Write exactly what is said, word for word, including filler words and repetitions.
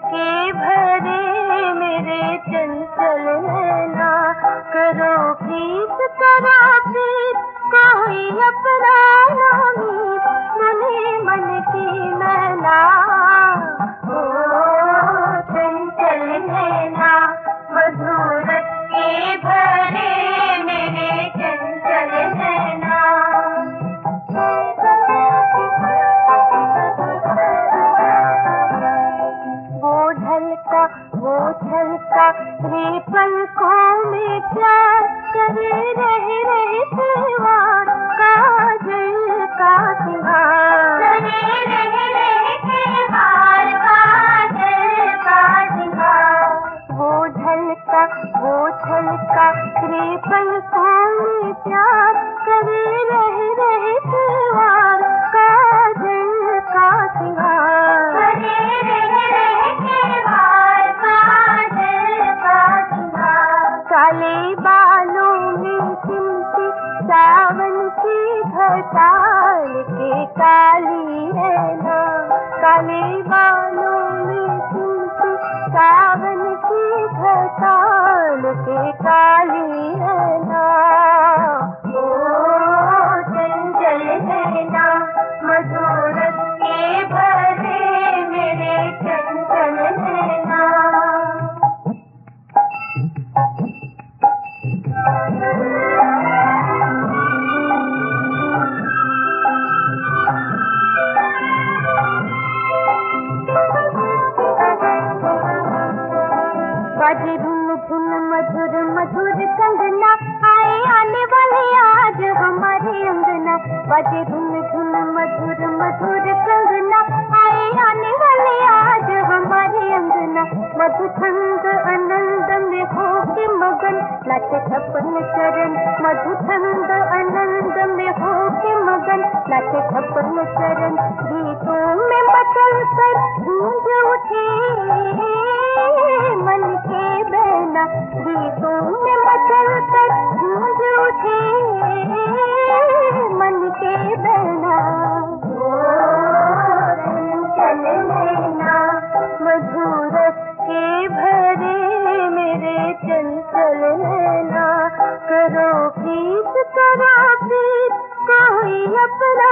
के भरे मेरे चंचल नैना, करो प्रीत करो प्रीत कोई अपना मीत, मुने मन की मैना। ओ चंचल नैना मधुर के भरे मेरे चंचल नैना। वो ढलका वो छलका रे पलकों में प्यार करे रहे रहे तेवार, काजल का सिंगार करे रहे रहे तेवार, काजल का सिंगार। वो ढलका वो छलका रे पलकों में प्यार करे रहे रहे तेवार, काजल का सिंगार करे रहे रहे तेवार, काजल का सिंगार। काले बालों में सिमटी सावन की घटाल के काली नैना, काले बालों में सिमटी सावन की घटाल के काली नैना। ओ चंचल नैना मधुर के भरे मेरे चंचल नैना। बाजे धुन धुन मधुर मधुर कंगना, आए आने वाले आज हमारे अंगना। बाजे धुन धुन मधुर मधुर कंगना, आए आने वाले आज हमारे अंगना। मधुथंग आनंद में हो के मगन, नाचे छप्पन चरण मधुथंग आनंद में हो के मगन, नाचे छप्पन चरण। गीतों में मचल कर गूंज उठी मन के बहना, गीतों में मचल कर गूंज उठी मन के बहना। ओ चंचल नैना मधुर के भरे मेरे चंचल नैना, करो प्रीत करो प्रीत कोई अपना